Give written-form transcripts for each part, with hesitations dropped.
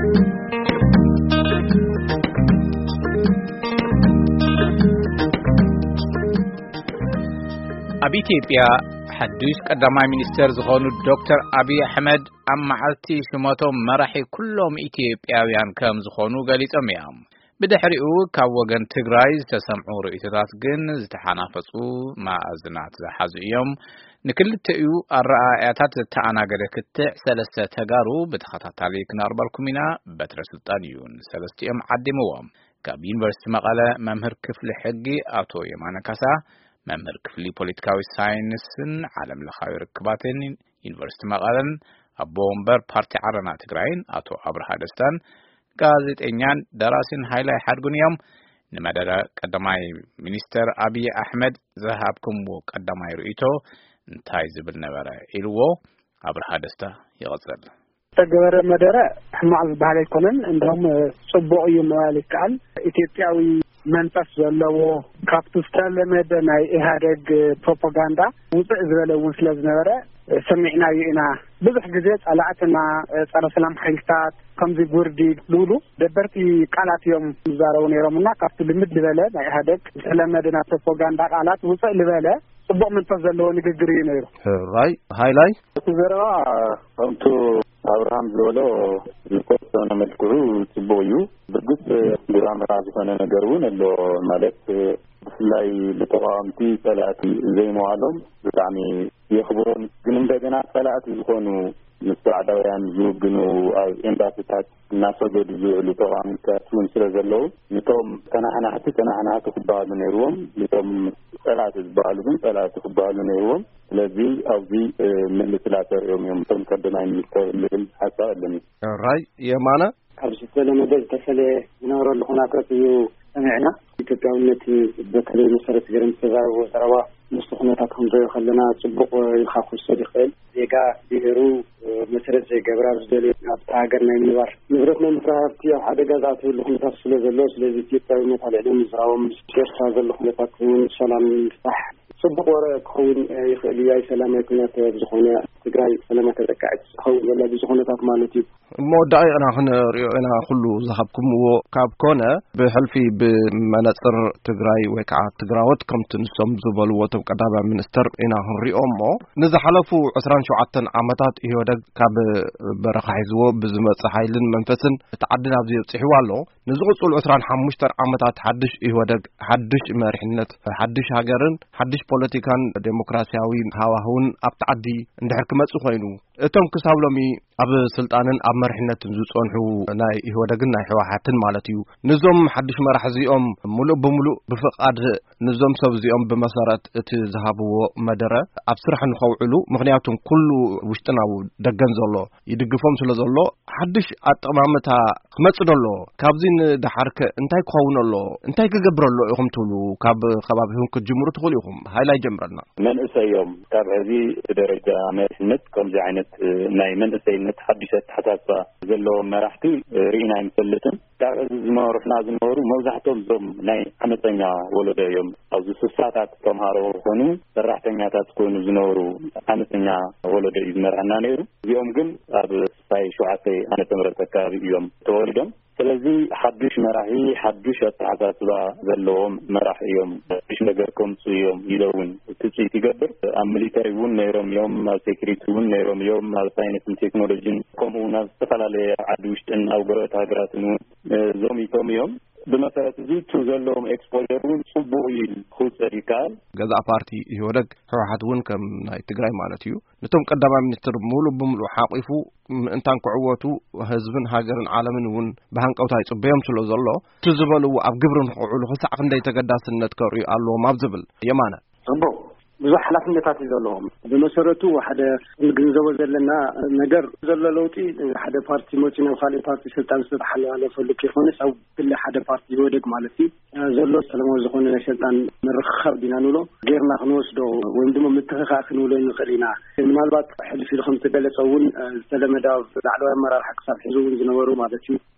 أبي إثيوبيا حدوش قدامي مينستر زخونو دكتور أبي أحمد أم معلتي شماتهم مرحي كلهم إثيوبياويان كم زخونو قاليتهم يام بدحريقو كاوغن تغرايز تسمعوا رؤيتات جن زتحانافصو ما أزنات زحازيهم نكل تأيو الرأياتات تعناقرة كتع سلسة تغارو بتخططالي كناربالكمينا بتر سلطانيون سلستيهم عدموهم كابين برست مقالة ممهر كفل حقي أتو يمانا كاسا ممهر كفلي بوليتيكاوي ساينسن عالم لخاوي ركباتين يونيفرسيتي مقالن أبومبر بارتي عرنا تغراين أتو أبرها دستان ጋዜጠኛን ደራሲን ሃይላይ ሓድጉንዮም ንመደረ ቀዳማይ ሚኒስተር አብይ አሕመድ ዘሃብኩም ቀዳማይ ርእይቶ እንታይ ዝብል ነበረ ኢልዎ አብርሃ ደስታ ይቀጽል ተገበረ መደረ ሕማዕ ዝበሃል ኣይኮነን እንደውም ጽቡቕ እዩ ማለት ይከኣል ኢትዮጵያዊ መንፈስ ዘለዎ ካብቱ ዝተለመደ ናይ ኢህአዴግ ፕሮፓጋንዳ ውፅእ ዝበለ እውን ስለ ዝነበረ سمعنا ينا بزح جزء على عتنا صار سلام حيلتات كم زي بوردي لولو دبرتي قالات يوم زارون يومنا كفت بمد لبلة هذاك سلام مدينة بروباغندا قالات وصل لبلة طبق من تزلوا نجرين راي هايلاي تزرع أنتو أبراهام زولو القصة نملكه تبويو بقص برام رازقنا نجرون اللي مالك لاي بتوامتي ثلاثي زي معلم بتعني يخبرون من بدنا ثلاثي يكونوا مستعدين يوجنوا إمباسات الناس قد يزولوا طبعا كون سرزلوا لتوم أنا حتى خبار من الروم لتوم ثلاثة خبار من الروم الذي أو ذي من الثلاثة يوم تم قدمنا من حتى لني راي يا معنا حبس السلام ده تفعله نور هناك فيه سمعنا كتابنتي بكري مسرت جرم سزار وسروا مستخدماتهم زي خلنا تطبق الخاف الصديقين يجا بيرو مسرت زي جبران زدلي أبتاعنا نوار نبرتنا مفرحتي حدا جزات اللي خلنا تصل زلوس الذي تيجي على علم زراوم شيخ هذا اللي خلنا تكون سلام صح صدق وراء كون يخلي سلام يكون تزخونه تجاي سلامة تركعت هو ولا بزخونه تكملتي مودعي أنا هنا أنا كله ذهبكم وكابكونا بحلفي بمناطر تجراي وكع تجراوت كم تنسم زبل وتقدم منستر أنا هنري أمه نزح حلفوا عسران شو عتن عمتات يهودك كاب برخ حزوه بزمت حيلن منفسن تعدنا بزي تحوالله نزغط العسران حمشتر عمتات حدش يهودك حدش مرحنة حدش هاجرن حدش بوليتيكان ديمقراطياوي هواهون أبتعدي عند حكمة سخينو أتم كسابلمي أب سلطانن أب مرحنة زوجانه ناي يهودكن ناي حوحاتن مالتيو نزوم حدش مرحزيهم ملؤ بملؤ بفقاد نزوم سبزيهم بمسارات تذهبوا مدرة أبصرح نخوعلو مغنياتهم كله وشتناو دجن زلوا يدقفهم سلا زلوا حدش أتمامتها خمس دلوا كابزين دحرك انتي كخون الله انتي كجبر الله يهم تلو كاب خبابهم كجمرة تقوليهم هاي لا جمرنا من أسيهم كاب هذه درجة مرحنة كم زعنت ناي من أسينت حدشت حتى زلوا مرحتي رينا مثلتن كاب ما رحنا زمورو موزعتهم زم ناي حمتنا ولد يوم أو سساتات كم هارو خونو رحتنا تكون زنورو حمتنا ولد يزمرنا نيرو يوم جن أب ساي شعاتي أنا تمرتك يوم تولدهم ስለዚህ حدش መራሒ حدش አጣዓታት ዘለዎም መራሒ እዮም እሺ ነገርኩም ጽዮም ይለውን ትጽይት ይገብር አምሊታሪ ውን ነይሮም ዮም ሴኩሪቲ ውን ነይሮም ዮም ሳይንስ ቴክኖሎጂ ኮሙና ተፈላለየ ዓዲ ውሽጥን አው ገረት ሀገራትን ዞም ይቶም بمثابة زيت زلهم إكسبوجرون صبوين خود سريكال جزء بارتي يودك حوحدون كم تجري مالتيو نتوم قدام منستر مولو بملو حاقفو انتان كعوتو وهزبن هاجر عالمن ون بهنك أو تايس بيوم سلو زلو تزبلوا أبجبرن حقولو خسع عندي تقداس النتكري الله ما بزبل يمانا صبو بزح حلفنتات يزلهم بمسرته وحده الجنزوة زلنا نجر زللوتي حدا بارتي موتينا وخالي بارتي سلطان سبحان الله فلك يخونس أو كل حدا بارتي يودك مالتي زلوا السلام وزخون سلطان مرخب دينا نولو غيرنا خنوس دو وندم متخخ خنولو نخلينا المالبات حد في الخمسة بلد أول سلام دا على مرة حق صار حزون زنورو مالتي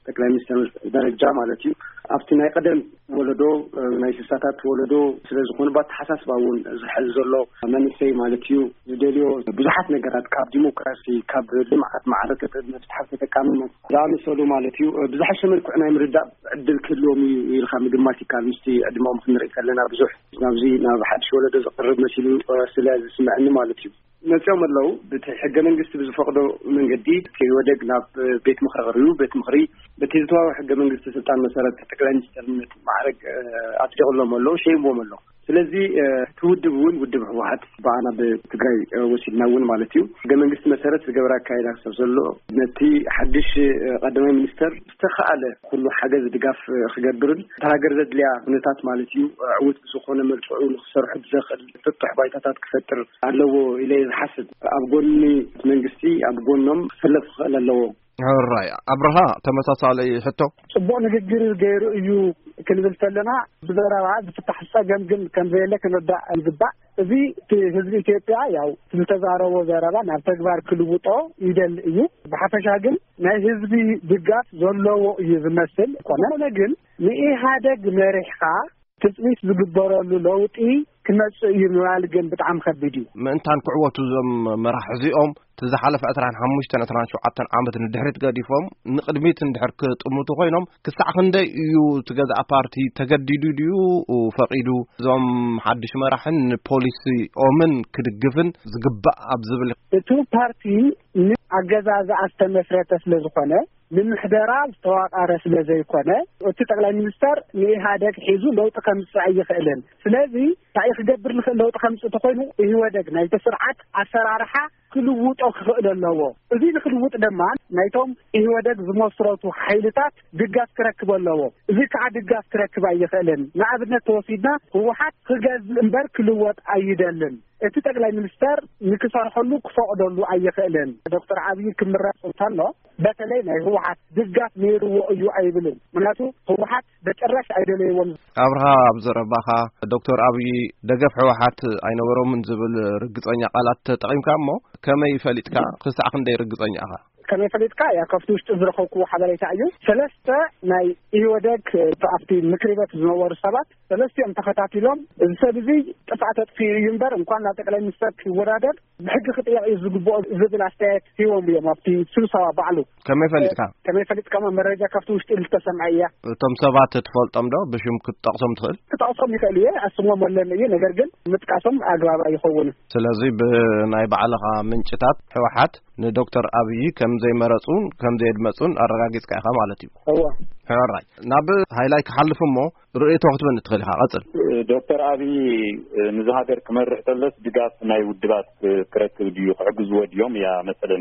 ጠቅላይ ሚኒስትር ደረጃ ማለት እዩ ኣብቲ ናይ ቀደም ወለዶ ናይ ስሳታት ወለዶ ስለዝኾነ ባትሓሳስባውን ዝሕል ዘሎ መንሰይ ማለት እዩ ዝደልዮ ብዙሓት ነገራት ካብ ዲሞክራሲ ካብ ልምዓት ማዕረከት መፍትሐ ተጠቃምነት ዛመሰሉ ማለት እዩ ብዙሓት መልክዕ ናይ ምርዳእ ዕድል ክህልዎም ኢልካ ምግማት ይካል ምስቲ ዕድማኦም ክንርኢ ከለና ብዙሕ ናብዚ ናብ ሓድሽ ወለዶ ዝቅርብ መሲሉ ስለዝስምዐኒ ማለት እዩ ነፂኦም ኣለዉ በቲ ሕገ መንግስቲ ብዝፈቅዶ መንገዲ ከይወደግ ናብ ቤት ምክሪ ቀሪቡ ቤት ምክሪ በቲ ዝተዋወ ሕገ መንግስቲ ስልጣን መሰረት ጠቅላይ ሚኒስትርነት ማዕረግ ኣጽዲቕሎም ኣለዉ ሸይሞም ኣለዉ ስለዚ ትውድብ እውን ውድብ ህወሓት በዓና በትግራይ ወሲድና እውን ማለት እዩ ሕገ መንግስቲ መሰረት ዝገበረ ኣካይዳ ክሰብ ዘሎ ነቲ ሓድሽ ቀዳማይ ሚኒስተር ዝተኸኣለ ኩሉ ሓገዝ ድጋፍ ክገብርን ተሃገር ዘድልያ ሁነታት ማለት እዩ ዕውት ዝኾነ መልክዑ ንክሰርሑ ዝኽእል ፍትሕ ባይታታት ክፈጥር ኣለዎ ኢለ ዝሓስብ ኣብ ጎኒ መንግስቲ ኣብ ጎኖም ክሰለፍ ክኽእል ኣለዎ ራይ ኣብርሃ ተመሳሳለይ ሕቶ ጽቡቕ ንግግር ገይሩ እዩ ክንብል ከለና ብዘረባ ዝፍታሕ ፀገም ከም ዘየለ ክንርዳእ ይግባእ እዚ ህዝቢ ኢትዮጵያ ያው ዝተዛረቦ ዘረባ ናብ ተግባር ክልውጦ ይደል እዩ ብሓፈሻ ግን ናይ ህዝቢ ድጋፍ ዘለዎ እዩ ዝመስል ኮነ ግን ንኢህአደግ መሪሕካ ትጽቢት ዝግበረሉ ለውጢ ክመጽእ እዩ ምባል ግን ብጣዕሚ ከቢድ እዩ ምእንታን ክዕወቱ ዞም መራሕ እዚኦም ተዝሓለፈ 15-17 ዓመት ንድሕሪት ገዲፎም ንቅድሚት እንድሕር ክጥምቱ ኮይኖም ክሳዕ ክንደይ እዩ ትገዛእ ፓርቲ ተገዲዱ ድዩ ፈቂዱ ዞም ሓድሽ መራሕን ፖሊሲ ኦምን ክድግፍን ዝግባእ ኣብ ዝብል እቲ ፓርቲ ኣገዛዝ ኣስተመስረተ ስለዝኾነ ንምሕደራ ዝተዋቃረ ስለዘይኮነ እቲ ጠቅላይ ሚኒስተር ንኢህአደግ ሒዙ ለውጢ ከምጽእ ኣይኽእልን ስለዚ እንታይ ክገብር ንኽእል ለውጢ ከምጽእ ተኮይኑ ይወደግ ናይ ተስርዓት ኣሰራርሓ ክልውጦ ክኽእል ኣለዎ እዚ ንክልውጥ ድማ ናይቶም ይወደግ ዝመስረቱ ሓይልታት ድጋፍ ክረክብ ኣለዎ እዚ ከዓ ድጋፍ ክረክብ ኣይኽእልን ንኣብነት ተወሲድና ህወሓት ክገዝእ እምበር ክልወጥ ኣይደልን እቲ ጠቅላይ ሚኒስተር ንክሰርሐሉ ክፈቅደሉ ኣይኽእልን ዶክተር ዓብይ ክምረጽ እንተሎ በተለይ ናይ ህወሓት ድጋፍ ነይርዎ እዩ ኣይብልን ምክንያቱ ህወሓት በጭራሽ ኣይደለይዎም ኣብርሃ ኣብዘረባኻ ዶክተር ዓብይ ደገፍ ህወሓት ኣይነበሮምን ዝብል ርግፀኛ ቃላት ተጠቂምካ እሞ ከመይ ፈሊጥካ ክሳዕ ክንደይ ርግፀኛ ኢኻ ከመይ ፈሊጥካ ያ ካብቲ ውሽጢ ዝረኸብኩ ሓበሬታ እዩ ሰለስተ ናይ ኢህወደግ ተኣፍቲ ምክሪ ቤት ዝነበሩ ሰባት ሰለስቲኦም ተኸታቲሎም እዚ ሰብ እዚ ጥፋእ ተጥፊኡ እዩ እምበር እንኳን ናብ ጠቅላይ ሚኒስተር ክወዳደር ብሕጊ ክጥየቅ እዩ ዝግብኦ ዝብል ኣስተያየት ሂቦም እዮም ኣብቲ ስብሰባ ባዕሉ ከመይ ፈሊጥካ መረጃ ካብቲ ውሽጢ ዝተሰምዐ እያ እቶም ሰባት ትፈልጦም ዶ ብሽም ክትጠቕሶም ትኽእል ክጠቕሶም ይኽእል እየ ኣስሞም ኣለኒ እዩ ነገር ግን ምጥቃሶም ኣግባብ ኣይኸውንን ስለዚ ብናይ ባዕልኻ ምንጭታት ህወሓት ንዶክተር ዓብይ ከም ዘይመረጹን ከም ዘይድመጹን ኣረጋጊጽካ ኢኻ ማለት እዩ ሕራይ ናብ ሃይላይ ክሓልፍ እሞ ርእይቶ ክትበን ትኽእል ኢኻ ቀጽል ዶክተር ዓብይ ንዝሃገር ክመርሕ ተለስ ድጋፍ ናይ ውድባት ክረክብ ድዩ ክሕግዝዎ ድዮም ያ መሰለኒ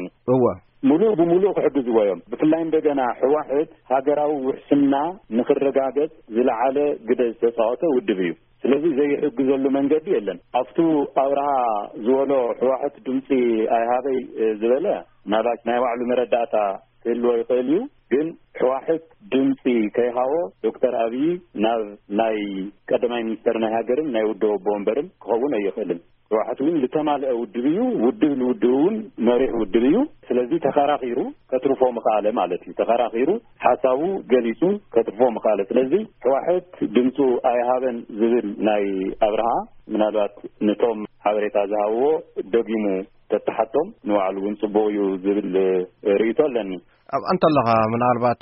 ሙሉእ ብሙሉእ ክሕግዝዎ እዮም ብፍላይ እንደገና ህወሓት ሃገራዊ ውሕስና ንኽረጋገጽ ዝለዓለ ግደ ዝተጻወተ ውድብ እዩ ስለዚ ዘይሕግዘሉ መንገዲ የለን ኣብቱ ኣብርሃ ዝወሎ ህወሓት ድምፂ ኣይሃበይ ዝበለ ናባክ ናይ ባዕሉ መረዳእታ ክህልዎ ይኽእል እዩ ግን ህወሓት ድምፂ ከይሃቦ ዶክተር ዓብይ ናብ ናይ ቀዳማይ ሚኒስተር ናይ ሃገርን ናይ ውድብ ኣቦ ወንበርን ክኸውን ኣይኽእልን ህወሓት እውን ዝተማልአ ውድብ እዩ ውድብ ንውድብ እውን መሪሕ ውድብ እዩ ስለዚ ተኸራኺሩ ከትርፎ ምኽኣለ ማለት እዩ ተኸራኺሩ ሓሳቡ ገሊጹ ከትርፎ ምኽኣለ ስለዚ ህወሓት ድምፁ ኣይሃበን ዝብል ናይ ኣብርሃ ምናልባት ነቶም ሓበሬታ ዝሃብዎ ደጊሙ ተተሓቶም ንባዕሉ እውን ጽቡቕ እዩ ዝብል ርእይቶ ኣለኒ ኣብ አንተለኻ ምናልባት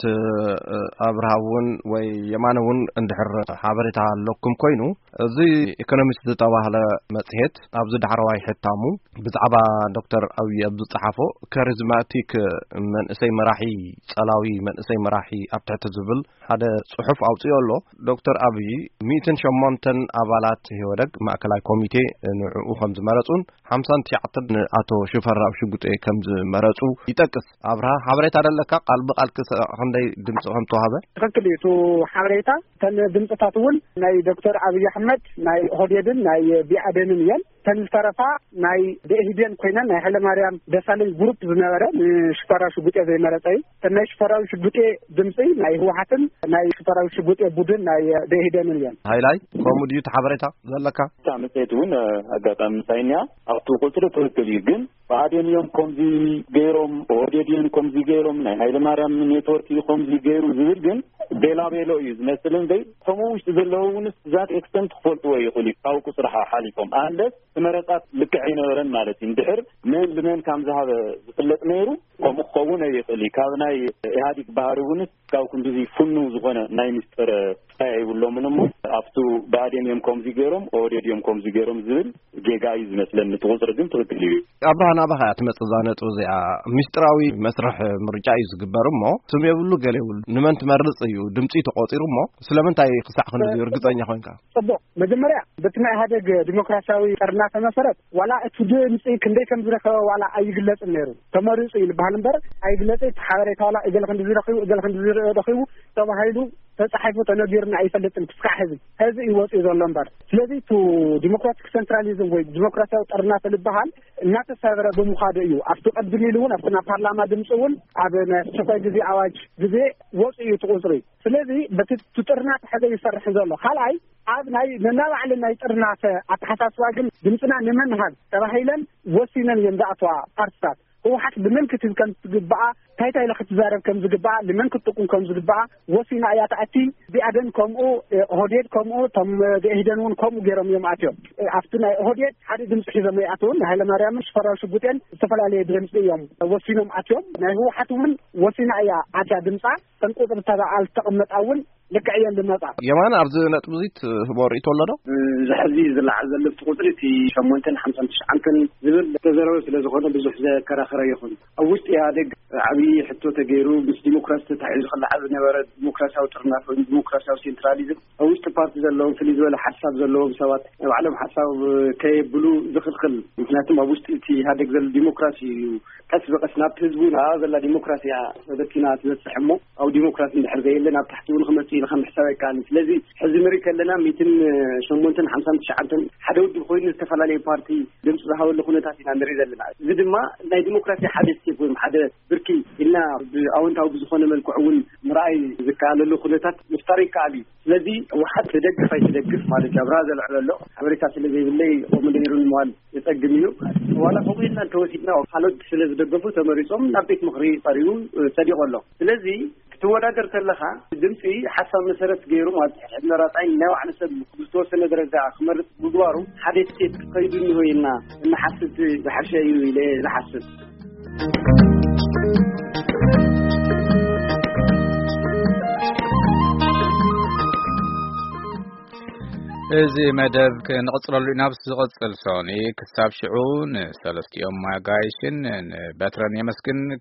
ኣብርሃውን ወይ የማነውን እንድሕር ሓበሬታ ኣለኩም ኮይኑ እዚ ኢኮኖሚስት ዝተባህለ መጽሔት ኣብዚ ዳዕረዋይ ሕታሙ ብዛዕባ ዶክተር ዓብይ ኣብ ዝጸሓፎ ካሪዝማቲክ መንእሰይ መራሒ ጸላዊ መንእሰይ መራሒ ኣብ ትሕቲ ዝብል ሓደ ጽሑፍ ኣውፅዮ ኣሎ ዶክተር ዓብይ 108 ኣባላት ህወደግ ማእከላይ ኮሚቴ ንዕኡ ከም ዝመረጹን 59 ንኣቶ ሽፈራው ሽጉጤ ከም ዝመረጹ ይጠቅስ ኣብርሃ ሓበሬታ ለካ ቃል በቃል ክንደይ ድምጽ ከም ተዋሃበ ትክክል እዩ ሓበሬታ ተን ድምጽታት እውን ናይ ዶክተር ዓብይ ኣሕመድ ናይ ኦህዴድን ናይ ቢኣደንን እየን ተንስተረፋ ናይ ደኢህዴን ኮይነን ናይ ሃይለማርያም ደሳለኝ ግሩፕ ዝነበረ ሽፈራው ሽጉጤ ዘይመረፀይ ናይ ሽፈራው ሽጉጤ ድምፂ ናይ ህወሓትን ናይ ሽፈራው ሽጉጤ ቡድን ናይ ደኢህዴን እየን ሃይላይ ኮሙዲ ተሓበሬታ ዘለካ ታመጽት እውን አጋጣሚ ሳይኛ አውቶ ቁጥር ትክክል ግን ባዴንዮም ኮምዚ ገይሮም ኦዴድን ኮምዚ ገይሮም ናይ ሃይለማርያም ኔትወርክ ኮምዚ ገይሩ ዝብል ግን ቤላቤሎ እዩ ዝመስልን ደይ ሰሙሽ ዘለውን ዛት ኤክስተንት ፎልት ወይ ይኹል ታውቁ ስራሓ ሓሊፎም አንደስ ተመረጣት ልክዕ ይነበረን ማለት እንድሕር ምን ለምን ከም ዝሃበ ዝፍለጥ ነይሩ ቆምቆውን ይኽሊ ካብ ናይ ኢህአዲግ ባህሪውን ካብ ክንዱዚ ፍኑ ዝኾነ ናይ ሚስጥር አይብሎም ምንም አፍቱ ባዴንዮም ኮምዚ ገይሮም ኦዴድዮም ኮምዚ ገይሮም ዝብል ጌጋይ ዝመስለን ትቁጥር ግን ትክክል እዩ አብርሃና ባሃት መጽዛነጡ ዚኣ ሚስጥራዊ መስርሕ ምርጫ እዩ ዝግበርሞ ስም የብሉ ገሌውል ንመን ትመርጽ እዩ ድምጺ ተቆጢሩሞ ስለምንታይ ክሳዕ ክንዚ እርግጠኛ ኮይንካ ጽቡቅ መጀመሪያ በትማ ኢህአዴግ ዲሞክራሲያዊ ጠርናፈ መሰረት ዋላ እቲ ድምጺ ክንደይ ከም ዝረኸበ ዋላ አይግለጽ ነይሩ ተመሪጹ ይልባል እምበር አይግለጽ ተሓበሬታ ዋላ እገለ ክንዲ ዝረኸቡ እገለ ክንዲ ዝረኸቡ ተባሂሉ ተጻሒፉ ተነገርና አይፈልጥም ክስካዕ ህዝብ ይወጽ ዘሎ እምበር ስለዚህ ቱ ዲሞክራቲክ ሴንትራሊዝም ወይ ዲሞክራሲያዊ ጠርናፈ ልባሃል እናተሰበረ በሙኻደ እዩ አፍቶ ቀድሚሉን አፍና ፓርላማ ድምጽውን አበነ ተፈይ ጊዜ አዋጅ ጊዜ ወጽ እዩ ተቆጽሪ ስለዚህ በትጥርናት ሐደ ይሰርሕ ዘሎ ካልአይ አብ ናይ ነናባዕለ ናይ ጥርናፈ አተሐሳስባ ግን ድምጽና ንመንሃል ተባሂለን ወሲነን የምዛአቷ ፓርቲታት وحق بمن كتب كم تجبع تايتا إلى ختزارب كم تجبع لمن كتقون كم تجبع وسينا آيات أتي بأدن كم أو هديت كم أو تم بإهدانون كم جرام يوم أتيو أفتنا هديت حد دمس حزم ما أتون هلا مريم مش فراش بوتين استفلا عليه درمس يوم وسينهم أتيو نهو حتى من وسينا آيات أتى دمسا تنقطر ترى على تقمت أول لك عيان دمسا يمان أرز نتبزيت هبوريت ولا لا زحزي زل عزل قدرتي شمونتن 5 عنكن زبل تزرعوا سلازخونه بزحزة كراخرة يخون أوست إهادق عبي حتى تجيرو بس ديمقراطية تعيش خلا عز نبرد ديمقراطية وترناف ديمقراطية وسنتراليزم أوست بارتي زلهم فليز ولا حساب زلهم سوات وعلم حساب كي بلو زخل مثلهم أوست إهادق زل ديمقراطية كسبق سناب تزبون هذا لا ديمقراطية ذكينا تنسحمه أو ديمقراطية الحرزية لنا بتحتون 5 حساب كان لذي حزب أمريكا لنا 200 شمونتن 5 حدا ودي خوين استفلا لي بارتي دمس بحاول لخونه تاتينا نريد لنا زد ما لا ديمقراطية حدث يكون حدث بركي إلا أونتاو بزخونه ملكعون مرأي ذكال لخونتات مفترق علي الذي واحد تدقف أي تدقف مالك أبراز العلو أمريكا الذي بالله ومن يرون الموال يتقميو ولا فوقنا توسيدنا وحالات سلز دقفوا تمريصهم نبيت مخري طريقون صديق الله الذي تودادر تلخا دمسي حسب مسرت غيرو ما حنا راسين نوع نسب بتوسن درجه خمر مدوارو حدث قيدني هوينا نحسد بحشاي الى لحسد إذا مدب كنقصر نفس قصر صاني كسب شعون ثلاث يوم ما جايشين بترن يمسكن